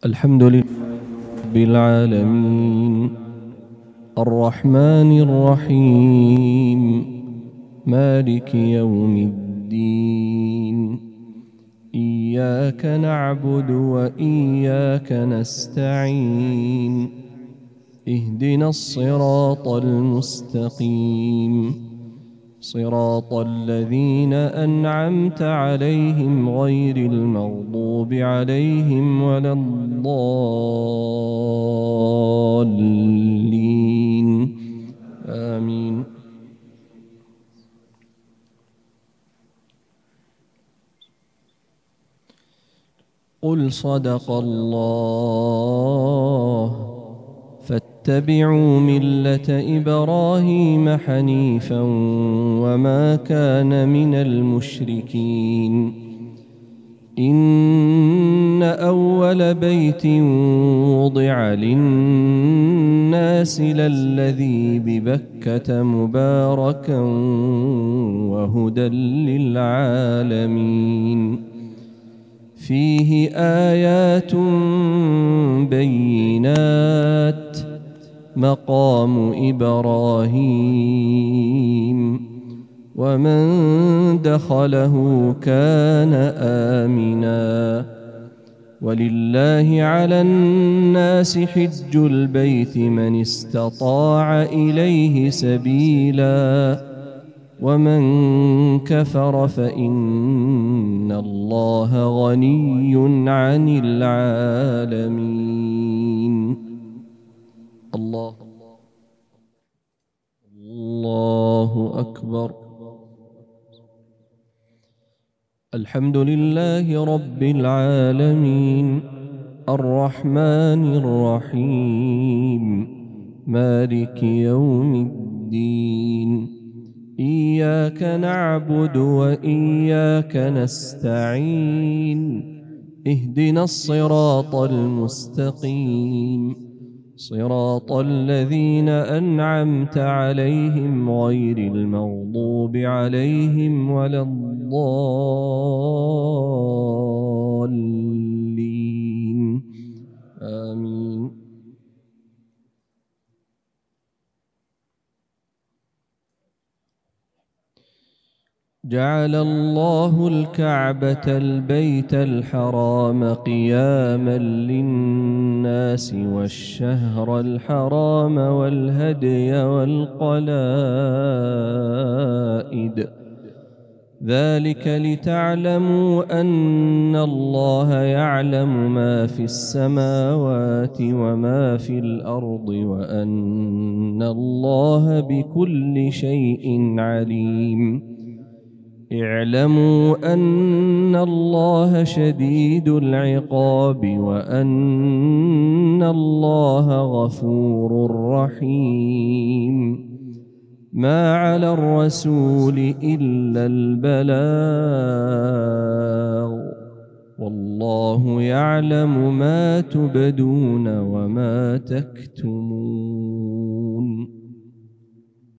الحمد لله رب العالمين الرحمن الرحيم مالك يوم الدين إياك نعبد وإياك نستعين اهدنا الصراط المستقيم صراط الذين أنعمت عليهم غير المغضوب عليهم ولا الضالين آمين. قل صدق الله فاتبعوا ملة إبراهيم حنيفا وما كان من المشركين إن أول بيت وضع للناس للذي ببكة مباركا وهدى للعالمين فيه آيات بينات مقام إبراهيم ومن دخله كان آمنا ولله على الناس حج البيت من استطاع إليه سبيلا ومن كفر فإن الله غني عن العالمين. الله أكبر. الحمد لله رب العالمين الرحمن الرحيم مالك يوم الدين إياك نعبد وإياك نستعين اهدنا الصراط المستقيم صراط الذين أنعمت عليهم غير المغضوب عليهم ولا الضالين آمين. جعل الله الكعبة البيت الحرام قياما للناس والشهر الحرام والهدي والقلائد ذلك لتعلموا أن الله يعلم ما في السماوات وما في الأرض وأن الله بكل شيء عليم. اعلموا أن الله شديد العقاب وأن الله غفور رحيم. ما على الرسول إلا البلاغ والله يعلم ما تبدون وما تكتمون.